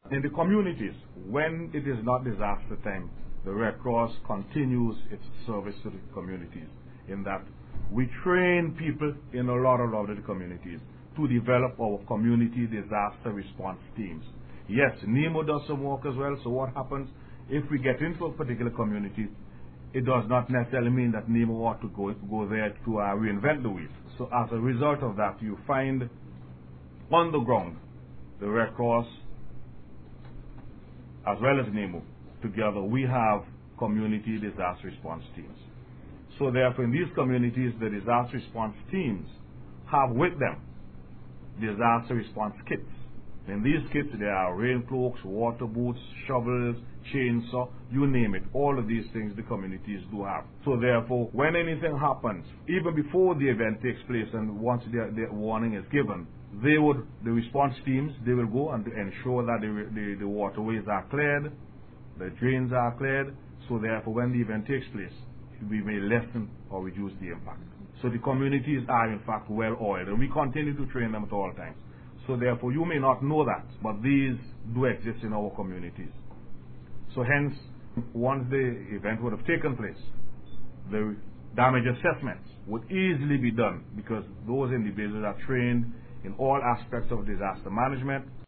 In the communities, when it is not disaster time, the Red Cross continues its service to the communities in that we train people in a lot of the communities to develop our community disaster response teams. Yes, NEMO does some work as well, so what happens if we get into a particular community, it does not necessarily mean that NEMO ought to go there to reinvent the wheel. So as a result of that, you find on the ground the Red Cross as well as NEMO, together we have community disaster response teams. So therefore in these communities, the disaster response teams have with them disaster response kits. In these kits there are rain cloaks, water boots, shovels, chainsaw, you name it. All of these things the communities do have. So therefore when anything happens, even before the event takes place and once the warning is given, the response teams, they will go and ensure that the waterways are cleared, the drains are cleared, so therefore when the event takes place, we may lessen or reduce the impact. So the communities are in fact well oiled, and we continue to train them at all times. So therefore you may not know that, but these do exist in our communities. So hence, once the event would have taken place, the damage assessments would easily be done because those individuals are trained in all aspects of disaster management.